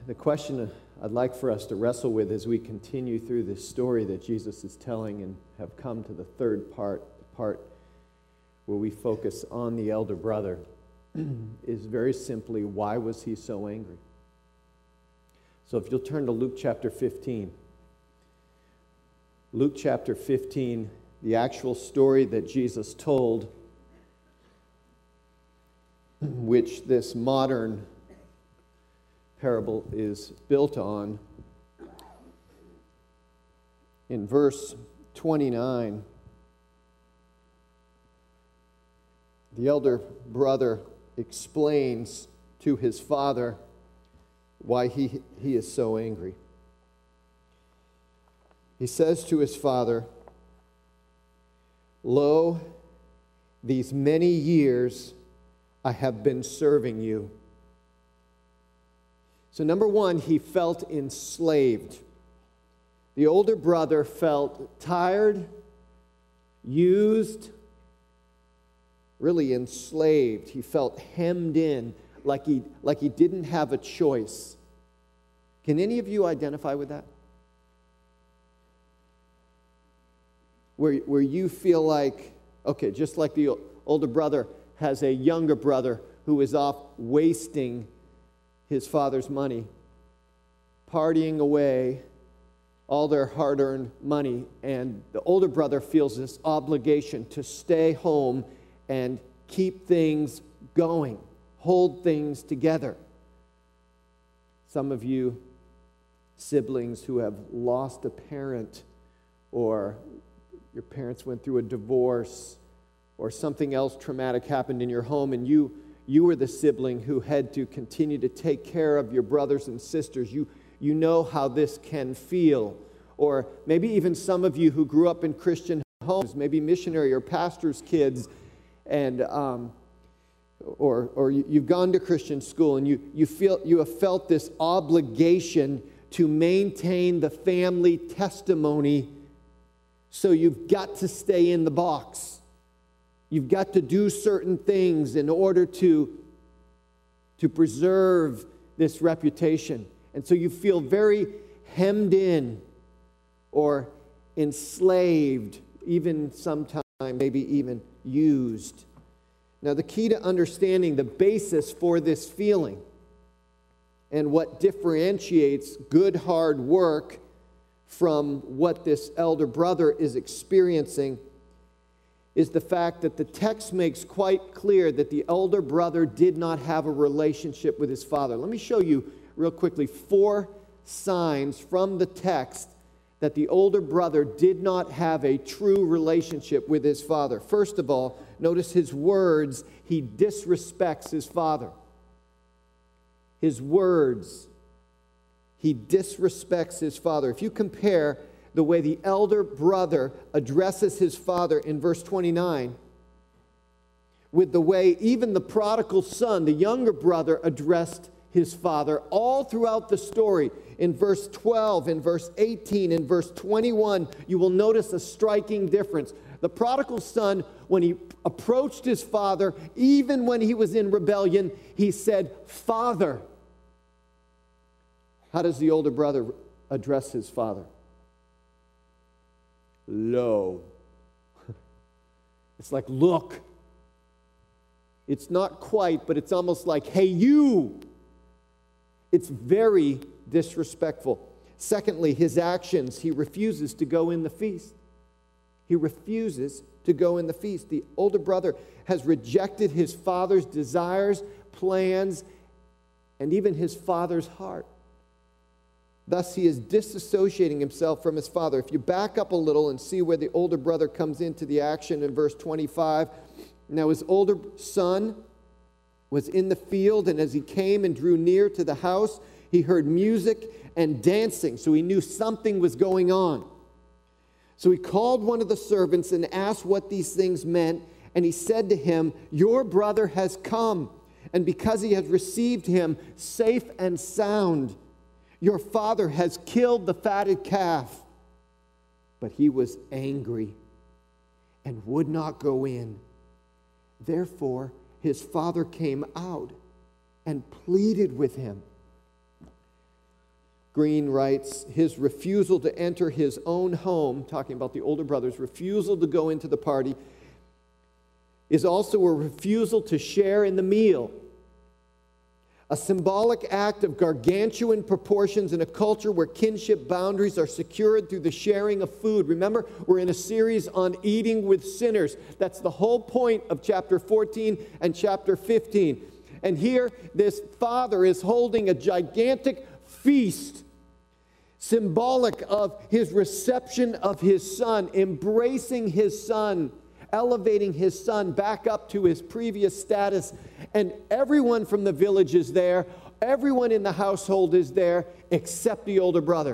The question I'd like for us to wrestle with as we continue through this story that Jesus is telling and have come to the third part, the part where we focus on the elder brother, is very simply, why was he so angry? So if you'll turn to Luke chapter 15. Luke chapter 15, the actual story that Jesus told, which this modern parable is built on. In verse 29, the elder brother explains to his father why he is so angry. He says to his father, "Lo, these many years I have been serving you." So number one, he felt enslaved. The older brother felt tired, used, really enslaved. He felt hemmed in, like he didn't have a choice. Can any of you identify with that? Where you feel like, okay, just like the older brother has a younger brother who is off wasting his father's money, partying away all their hard-earned money, and the older brother feels this obligation to stay home and keep things going, hold things together. Some of you siblings who have lost a parent, or your parents went through a divorce, or something else traumatic happened in your home, and you were the sibling who had to continue to take care of your brothers and sisters. You know how this can feel. Or maybe even some of you who grew up in Christian homes, maybe missionary or pastor's kids, and or you've gone to Christian school, and you have felt this obligation to maintain the family testimony, so you've got to stay in the box. You've got to do certain things in order to preserve this reputation. And so you feel very hemmed in or enslaved, even sometimes maybe even used. Now, the key to understanding the basis for this feeling and what differentiates good hard work from what this elder brother is experiencing is the fact that the text makes quite clear that the elder brother did not have a relationship with his father. Let me show you real quickly 4 signs from the text that the older brother did not have a true relationship with his father. First of all, notice his words. He disrespects his father. His words. He disrespects his father. If you compare the way the elder brother addresses his father in verse 29 with the way even the prodigal son, the younger brother, addressed his father, all throughout the story, in verse 12, in verse 18, in verse 21, you will notice a striking difference. The prodigal son, when he approached his father, even when he was in rebellion, he said, "Father." How does the older brother address his father? Lo. It's like, look. It's not quite, but it's almost like, hey, you. It's very disrespectful. Secondly, his actions. He refuses to go in the feast. He refuses to go in the feast. The older brother has rejected his father's desires, plans, and even his father's heart. Thus, he is disassociating himself from his father. If you back up a little and see where the older brother comes into the action in verse 25. Now, his older son was in the field, and as he came and drew near to the house, he heard music and dancing, so he knew something was going on. So he called one of the servants and asked what these things meant, and he said to him, "Your brother has come, and because he has received him safe and sound, your father has killed the fatted calf." But he was angry and would not go in. Therefore, his father came out and pleaded with him. Green writes, his refusal to enter his own home, talking about the older brother's refusal to go into the party, is also a refusal to share in the meal. A symbolic act of gargantuan proportions in a culture where kinship boundaries are secured through the sharing of food. Remember, we're in a series on eating with sinners. That's the whole point of chapter 14 and chapter 15. And here, this father is holding a gigantic feast, symbolic of his reception of his son, embracing his son, elevating his son back up to his previous status. And everyone from the village is there. Everyone in the household is there except the older brother.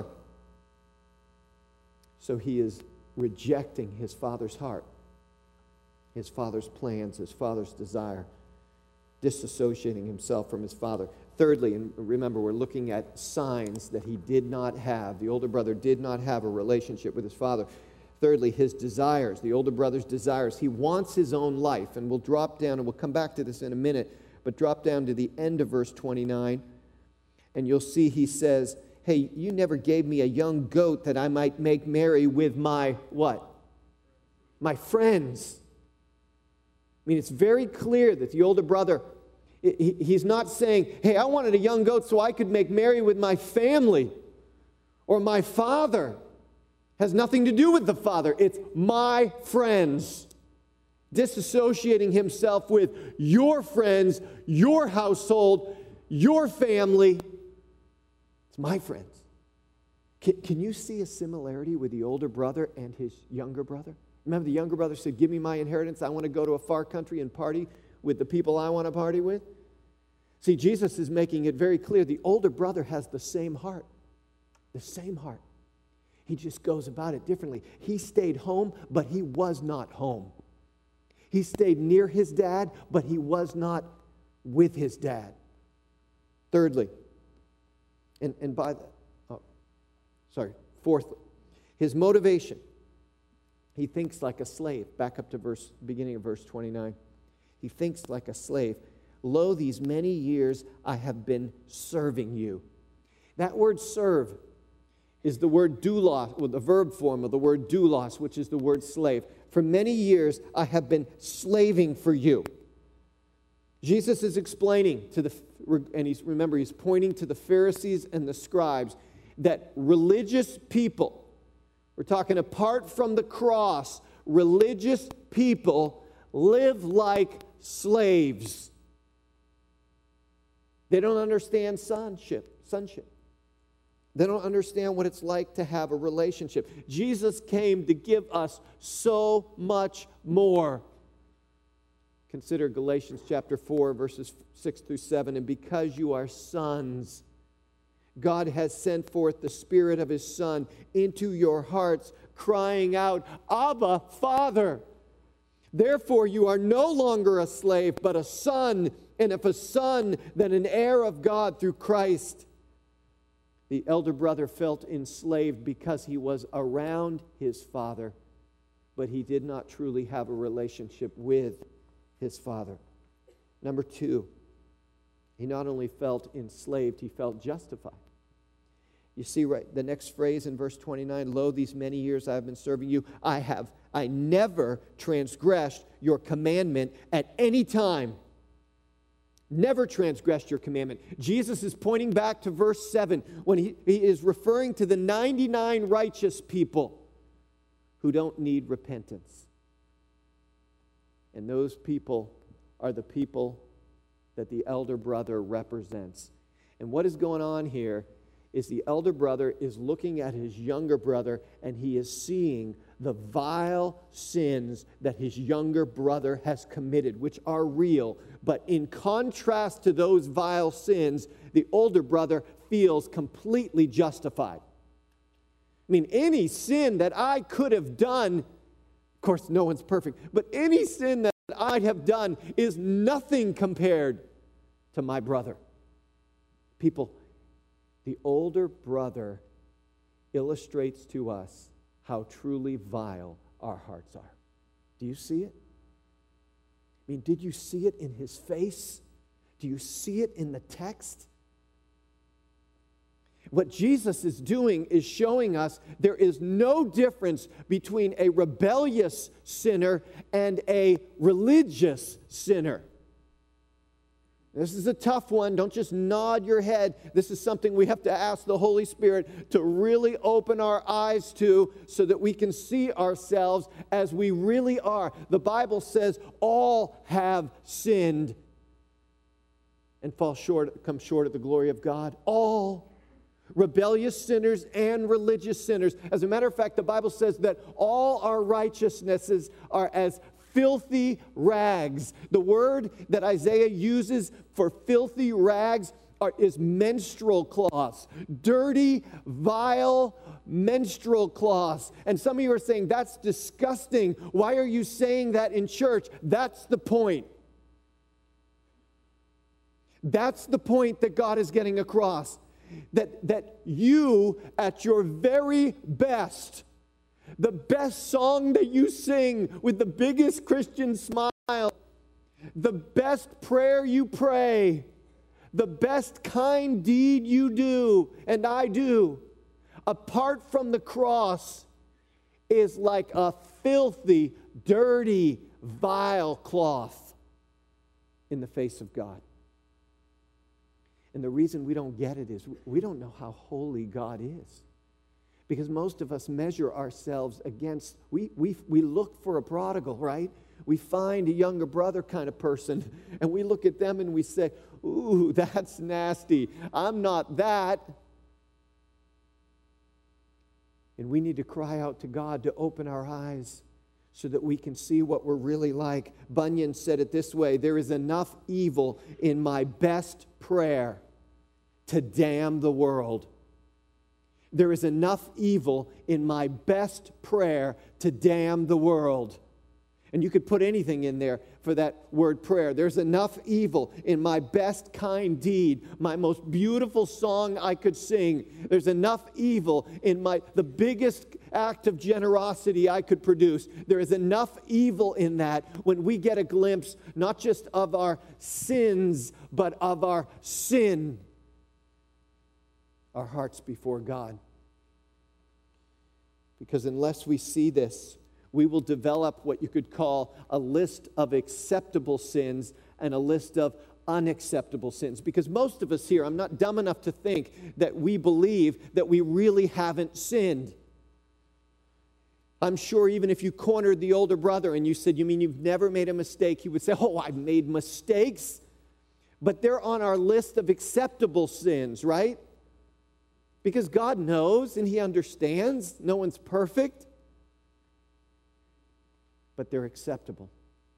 So he is rejecting his father's heart, his father's plans, his father's desire, disassociating himself from his father. Thirdly, and remember, we're looking at signs that he did not have. The older brother did not have a relationship with his father. Thirdly, his desires, the older brother's desires. He wants his own life. And we'll drop down, and we'll come back to this in a minute, but drop down to the end of verse 29, and you'll see he says, hey, you never gave me a young goat that I might make merry with my what? My friends. I mean, it's very clear that the older brother, he's not saying, hey, I wanted a young goat so I could make merry with my family or my father. Has nothing to do with the father. It's my friends. Disassociating himself with your friends, your household, your family. It's my friends. Can you see a similarity with the older brother and his younger brother? Remember, the younger brother said, give me my inheritance. I want to go to a far country and party with the people I want to party with. See, Jesus is making it very clear the older brother has the same heart. The same heart. He just goes about it differently. He stayed home, but he was not home. He stayed near his dad, but he was not with his dad. Thirdly, fourthly, his motivation. He thinks like a slave. Back up to beginning of verse 29. He thinks like a slave. Lo, these many years I have been serving you. That word serve is the word doulos, or the verb form of the word doulos, which is the word slave. For many years I have been slaving for you. Jesus is explaining he's pointing to the Pharisees and the scribes that religious people, we're talking apart from the cross, religious people live like slaves. They don't understand sonship. They don't understand what it's like to have a relationship. Jesus came to give us so much more. Consider Galatians chapter 4, verses 6 through 7. And because you are sons, God has sent forth the Spirit of His Son into your hearts, crying out, Abba, Father. Therefore you are no longer a slave, but a son, and if a son, then an heir of God through Christ. The elder brother felt enslaved because he was around his father, but he did not truly have a relationship with his father. Number two, he not only felt enslaved, he felt justified. You see right the next phrase in verse 29, lo, these many years I have been serving you. I never transgressed your commandment at any time. Never transgressed your commandment. Jesus is pointing back to verse 7 when he is referring to the 99 righteous people who don't need repentance. And those people are the people that the elder brother represents. And what is going on here is the elder brother is looking at his younger brother and he is seeing the vile sins that his younger brother has committed, which are real. But in contrast to those vile sins, the older brother feels completely justified. I mean, any sin that I could have done, of course, no one's perfect, but any sin that I'd have done is nothing compared to my brother. People, the older brother illustrates to us how truly vile our hearts are. Do you see it? I mean, did you see it in his face? Do you see it in the text? what Jesus is doing is showing us there is no difference between a rebellious sinner and a religious sinner. This is a tough one. Don't just nod your head. This is something we have to ask the Holy Spirit to really open our eyes to so that we can see ourselves as we really are. The Bible says all have sinned and come short of the glory of God. All. Rebellious sinners and religious sinners. As a matter of fact, the Bible says that all our righteousnesses are as filthy rags. The word that Isaiah uses for filthy rags is menstrual cloths. Dirty, vile menstrual cloths. And some of you are saying, that's disgusting. Why are you saying that in church? That's the point. That's the point that God is getting across. That you, at your very best, the best song that you sing with the biggest Christian smile, the best prayer you pray, the best kind deed you do, and I do, apart from the cross, is like a filthy, dirty, vile cloth in the face of God. And the reason we don't get it is we don't know how holy God is. Because most of us measure ourselves against, we look for a prodigal, right? We find a younger brother kind of person, and we look at them and we say, ooh, that's nasty. I'm not that. And we need to cry out to God to open our eyes so that we can see what we're really like. Bunyan said it this way, there is enough evil in my best prayer to damn the world. There is enough evil in my best prayer to damn the world. And you could put anything in there for that word prayer. There's enough evil in my best kind deed, my most beautiful song I could sing. There's enough evil in the biggest act of generosity I could produce. There is enough evil in that when we get a glimpse, not just of our sins, but of our sin. Our hearts before God. Because unless we see this, we will develop what you could call a list of acceptable sins and a list of unacceptable sins. Because most of us here, I'm not dumb enough to think that we believe that we really haven't sinned. I'm sure even if you cornered the older brother and you said, you mean you've never made a mistake? He would say, oh, I've made mistakes. But they're on our list of acceptable sins, right? Because God knows and He understands. No one's perfect. But they're acceptable.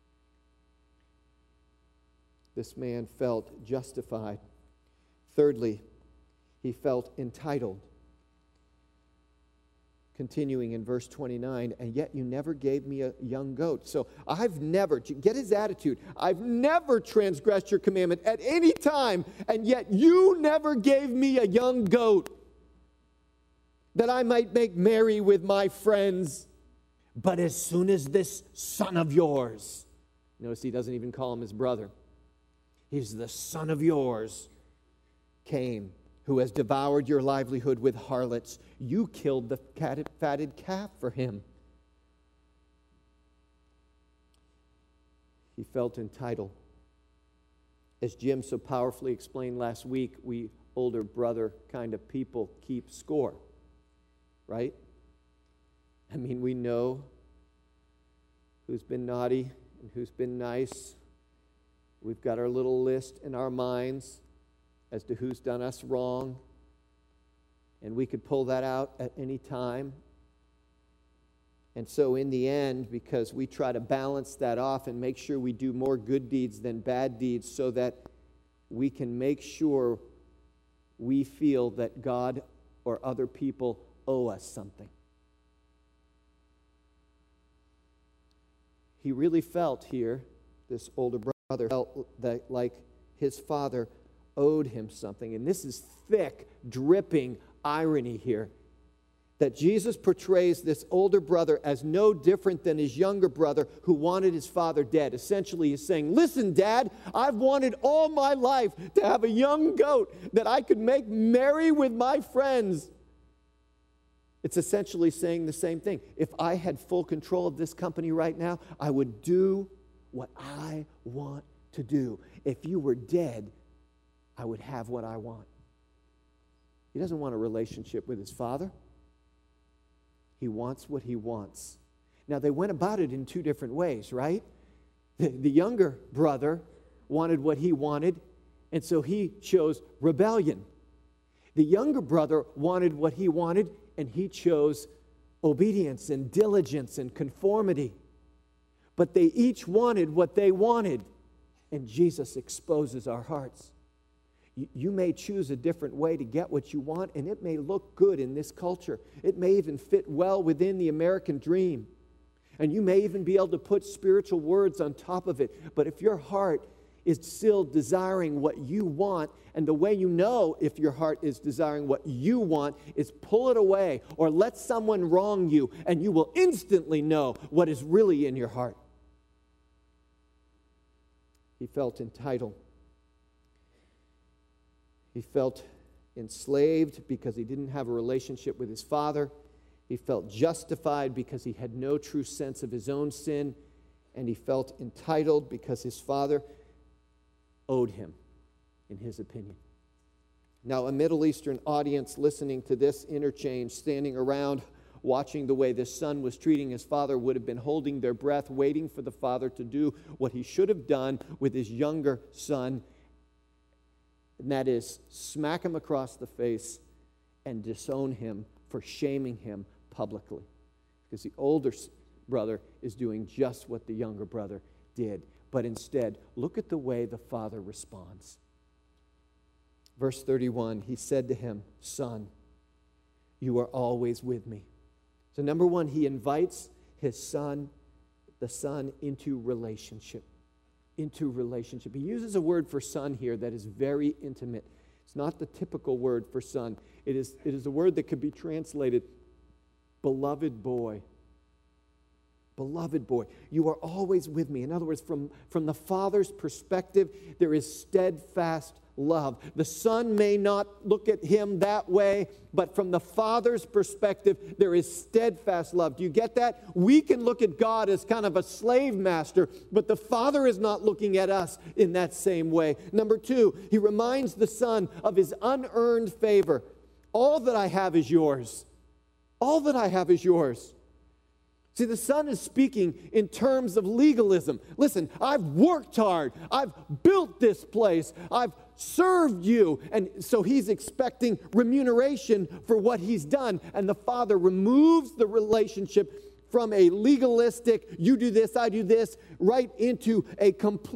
This man felt justified. Thirdly, he felt entitled. Continuing in verse 29, and yet you never gave me a young goat. So I've never, get his attitude, I've never transgressed your commandment at any time, and yet you never gave me a young goat, that I might make merry with my friends. But as soon as this son of yours, notice he doesn't even call him his brother. He's the son of yours, came, who has devoured your livelihood with harlots. You killed the fatted calf for him. He felt entitled. As Jim so powerfully explained last week, we older brother kind of people keep score. Right? I mean, we know who's been naughty and who's been nice. We've got our little list in our minds as to who's done us wrong. And we could pull that out at any time. And so in the end, because we try to balance that off and make sure we do more good deeds than bad deeds so that we can make sure we feel that God or other people owe us something. He really felt here, this older brother felt that like his father owed him something. And this is thick, dripping irony here. that Jesus portrays this older brother as no different than his younger brother who wanted his father dead. Essentially, he's saying, listen, Dad, I've wanted all my life to have a young goat that I could make merry with my friends. It's essentially saying the same thing. If I had full control of this company right now, I would do what I want to do. If you were dead, I would have what I want. He doesn't want a relationship with his father. He wants what he wants. Now, they went about it in two different ways, right? The younger brother wanted what he wanted, and so he chose rebellion. The younger brother wanted what he wanted, and he chose obedience and diligence and conformity. But they each wanted what they wanted, and Jesus exposes our hearts. You may choose a different way to get what you want, and it may look good in this culture. It may even fit well within the American dream. And you may even be able to put spiritual words on top of it. But if your heart is still desiring what you want, and the way you know if your heart is desiring what you want is pull it away or let someone wrong you, and you will instantly know what is really in your heart. He felt entitled. He felt enslaved because he didn't have a relationship with his father. He felt justified because he had no true sense of his own sin. And he felt entitled because his father owed him, in his opinion. Now, a Middle Eastern audience listening to this interchange, standing around, watching the way this son was treating his father, would have been holding their breath, waiting for the father to do what he should have done with his younger son, and that is smack him across the face and disown him for shaming him publicly. Because the older brother is doing just what the younger brother did. But instead, look at the way the father responds. Verse 31, he said to him, Son, you are always with me. So number one, he invites his son, the son, into relationship. Into relationship. He uses a word for son here that is very intimate. It's not the typical word for son. It is a word that could be translated beloved boy. Beloved boy, you are always with me. In other words, from the father's perspective, there is steadfast love. The son may not look at him that way, but from the father's perspective, there is steadfast love. Do you get that? We can look at God as kind of a slave master, but the father is not looking at us in that same way. Number two, he reminds the son of his unearned favor. All that I have is yours. All that I have is yours. See, the son is speaking in terms of legalism. Listen, I've worked hard. I've built this place. I've served you. And so he's expecting remuneration for what he's done. And the father removes the relationship from a legalistic, you do this, I do this, right into a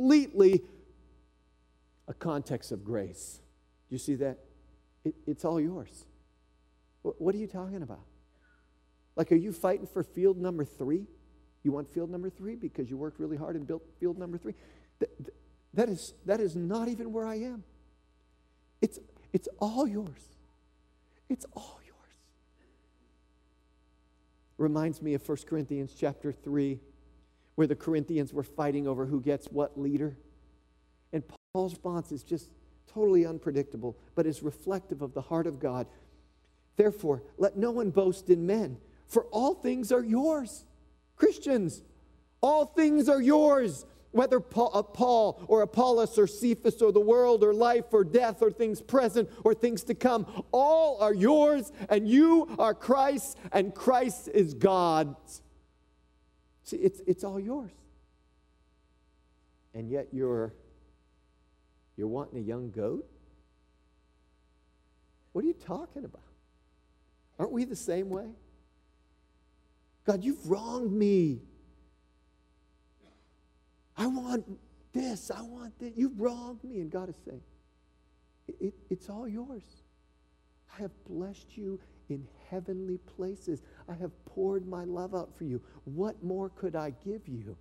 context of grace. Do you see that? It's all yours. What are you talking about? Like, are you fighting for field number 3? You want field number 3 because you worked really hard and built field number 3? That is not even where I am. It's all yours. It's all yours. Reminds me of 1 Corinthians chapter 3, where the Corinthians were fighting over who gets what leader. And Paul's response is just totally unpredictable, but is reflective of the heart of God. Therefore, let no one boast in men, for all things are yours. Christians, all things are yours. Whether Paul or Apollos or Cephas or the world or life or death or things present or things to come, all are yours, and you are Christ's, and Christ is God's. See, it's all yours. And yet you're wanting a young goat? What are you talking about? Aren't we the same way? God, you've wronged me. I want this. I want this. You've wronged me. And God is saying, it's all yours. I have blessed you in heavenly places. I have poured my love out for you. What more could I give you?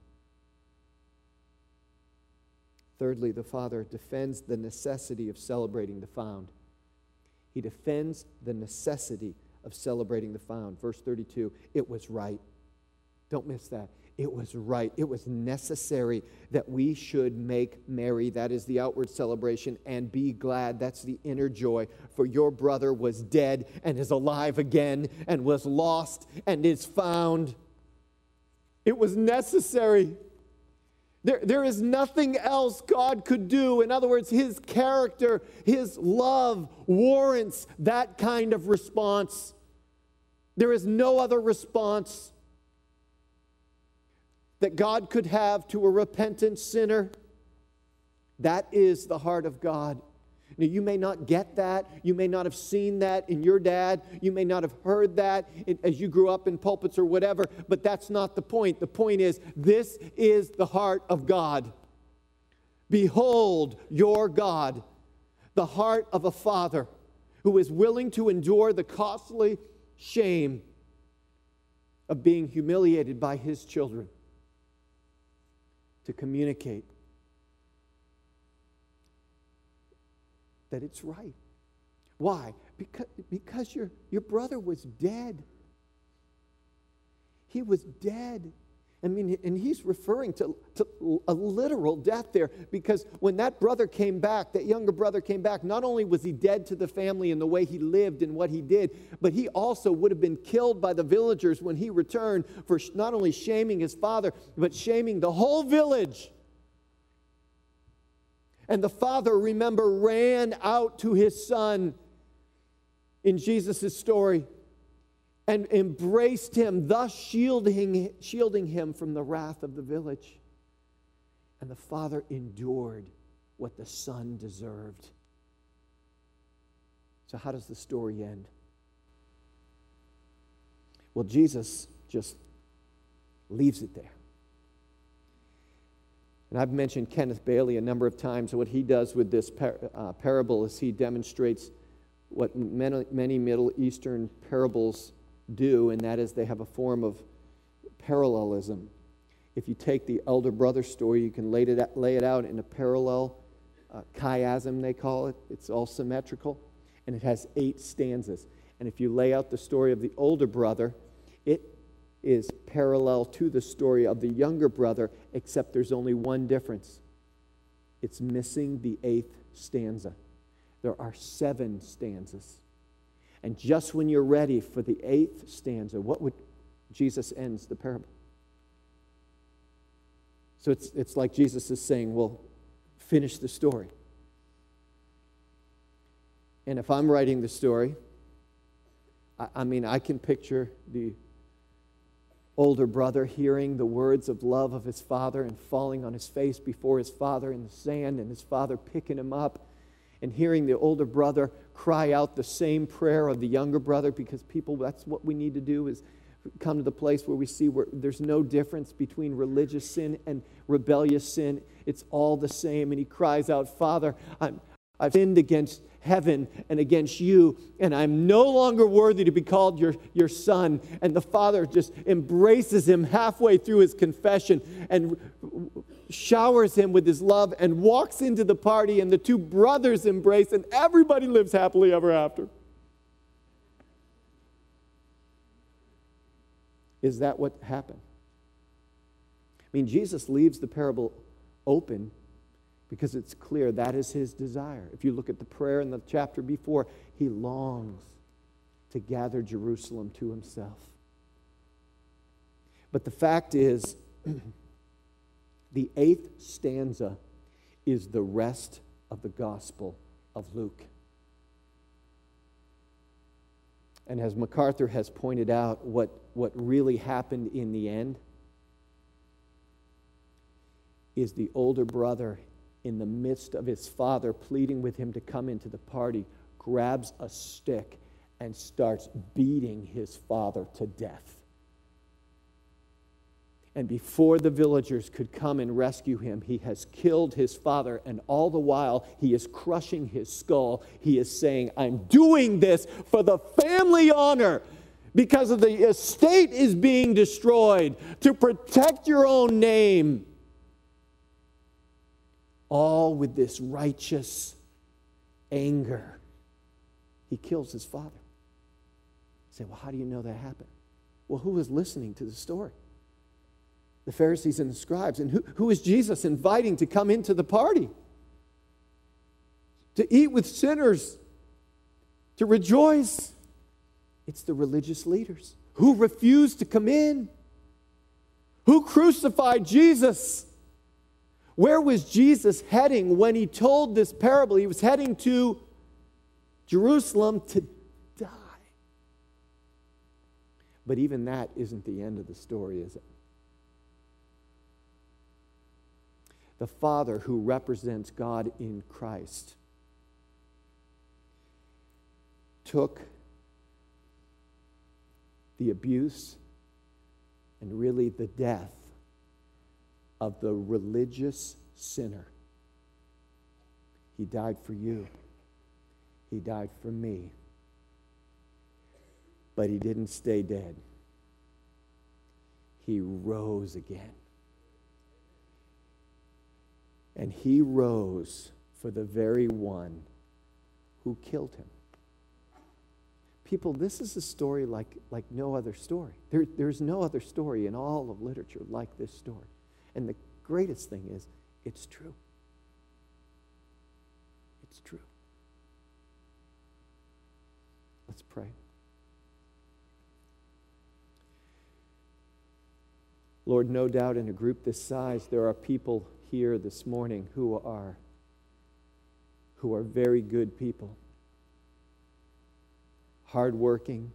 Thirdly, the Father defends the necessity of celebrating the found. He defends the necessity of celebrating the found. Verse 32, it was right. Don't miss that. It was right. It was necessary that we should make merry. That is the outward celebration. And be glad. That's the inner joy. For your brother was dead and is alive again, and was lost and is found. It was necessary. There is nothing else God could do. In other words, His character, His love warrants that kind of response. There is no other response that God could have to a repentant sinner. That is the heart of God. Now, you may not get that. You may not have seen that in your dad. You may not have heard that as you grew up in pulpits or whatever, but that's not the point. The point is, this is the heart of God. Behold your God, the heart of a father who is willing to endure the costly shame of being humiliated by his children to communicate that it's right. Why? Because your brother was dead. He was dead. I mean, and he's referring to a literal death there, because when that brother came back, that younger brother came back, not only was he dead to the family in the way he lived and what he did, but he also would have been killed by the villagers when he returned for not only shaming his father, but shaming the whole village. And the father, remember, ran out to his son in Jesus' story and embraced him, thus shielding him from the wrath of the village. And the father endured what the son deserved. So how does the story end? Well, Jesus just leaves it there. And I've mentioned Kenneth Bailey a number of times. What he does with this parable is he demonstrates what many Middle Eastern parables do, and that is they have a form of parallelism. If you take the elder brother story, you can lay it out in a parallel chiasm, they call it. It's all symmetrical, and it has 8 stanzas. And if you lay out the story of the older brother, it is parallel to the story of the younger brother, except there's only one difference. It's missing the 8th stanza. There are 7 stanzas. And just when you're ready for the 8th stanza, what would Jesus ends the parable? So it's like Jesus is saying, well, finish the story. And if I'm writing the story, I mean, I can picture the older brother hearing the words of love of his father and falling on his face before his father in the sand, and his father picking him up, and hearing the older brother cry out the same prayer of the younger brother, because people, that's what we need to do, is come to the place where we see where there's no difference between religious sin and rebellious sin. It's all the same. And he cries out, Father, I've sinned against heaven and against you, and I'm no longer worthy to be called your son. And the father just embraces him halfway through his confession and showers him with his love and walks into the party, and the 2 brothers embrace, and everybody lives happily ever after. Is that what happened? I mean, Jesus leaves the parable open because it's clear that is his desire. If you look at the prayer in the chapter before, he longs to gather Jerusalem to himself. But the fact is, the 8th stanza is the rest of the Gospel of Luke. And as MacArthur has pointed out, what really happened in the end is the older brother, in the midst of his father pleading with him to come into the party, grabs a stick and starts beating his father to death. And before the villagers could come and rescue him, he has killed his father, and all the while he is crushing his skull. He is saying, I'm doing this for the family honor, because of the estate is being destroyed, to protect your own name. All with this righteous anger. He kills his father. Say, well, how do you know that happened? Well, who was listening to the story? The Pharisees and the scribes. And who is Jesus inviting to come into the party? To eat with sinners, to rejoice. It's the religious leaders who refused to come in. Who crucified Jesus? Where was Jesus heading when he told this parable? He was heading to Jerusalem to die. But even that isn't the end of the story, is it? The Father who represents God in Christ took the abuse and really the death of the religious sinner. He died for you. He died for me. But he didn't stay dead. He rose again. And he rose for the very one who killed him. People, this is a story like no other story. There's no other story in all of literature like this story. And the greatest thing is, it's true. It's true. Let's pray. Lord, no doubt in a group this size, there are people here this morning who are very good people. Hardworking.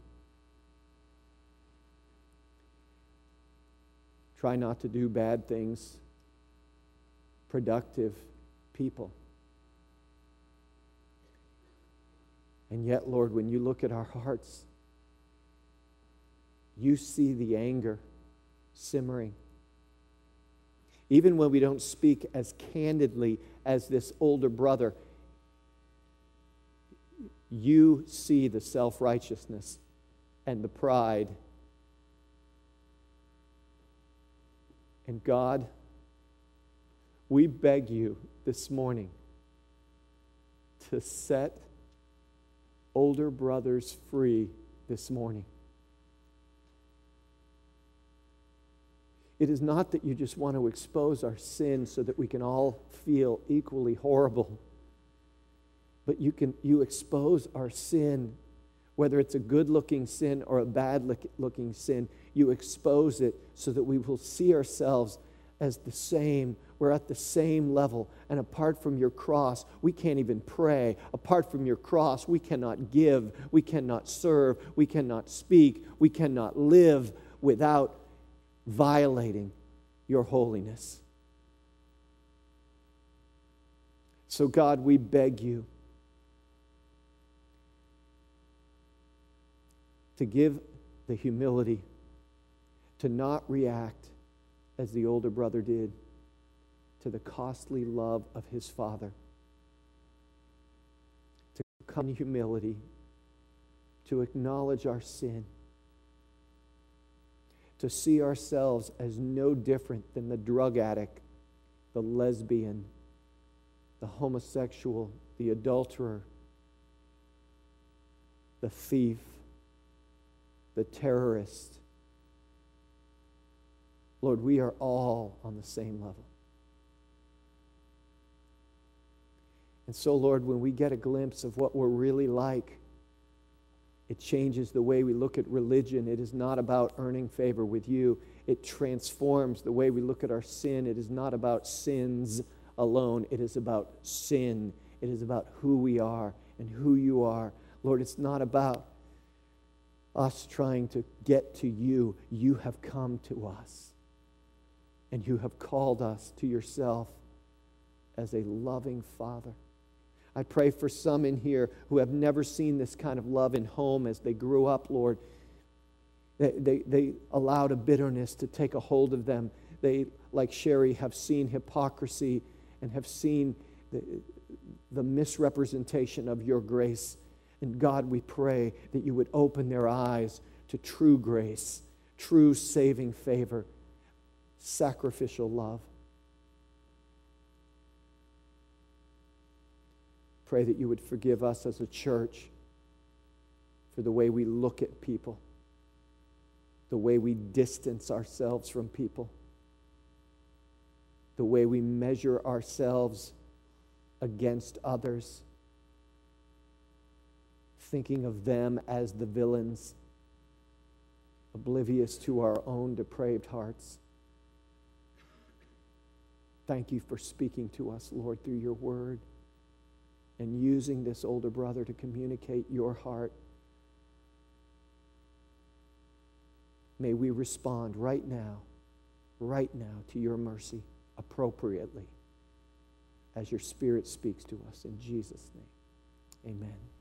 Try not to do bad things. Productive people. And yet, Lord, when you look at our hearts, you see the anger simmering. Even when we don't speak as candidly as this older brother, you see the self-righteousness and the pride. And God, we beg you this morning to set older brothers free this morning. It is not that you just want to expose our sin so that we can all feel equally horrible. But you expose our sin, whether it's a good-looking sin or a bad-looking sin, you expose it so that we will see ourselves as the same. We're at the same level. And apart from your cross, we can't even pray. Apart from your cross, we cannot give. We cannot serve. We cannot speak. We cannot live without violating your holiness. So God, we beg you to give the humility to not react as the older brother did to the costly love of his father. To come in humility, to acknowledge our sin, to see ourselves as no different than the drug addict, the lesbian, the homosexual, the adulterer, the thief, the terrorist. Lord, we are all on the same level. And so, Lord, when we get a glimpse of what we're really like, it changes the way we look at religion. It is not about earning favor with you. It transforms the way we look at our sin. It is not about sins alone. It is about sin. It is about who we are and who you are. Lord, it's not about us trying to get to you. You have come to us. And you have called us to yourself as a loving Father. I pray for some in here who have never seen this kind of love in home as they grew up, Lord. They allowed a bitterness to take a hold of them. They, like Sherry, have seen hypocrisy and have seen the misrepresentation of your grace. And God, we pray that you would open their eyes to true grace, true saving favor, sacrificial love. Pray that you would forgive us as a church for the way we look at people, the way we distance ourselves from people, the way we measure ourselves against others, thinking of them as the villains, oblivious to our own depraved hearts. Thank you for speaking to us, Lord, through your word and using this older brother to communicate your heart. May we respond right now to your mercy appropriately as your Spirit speaks to us. In Jesus' name, amen.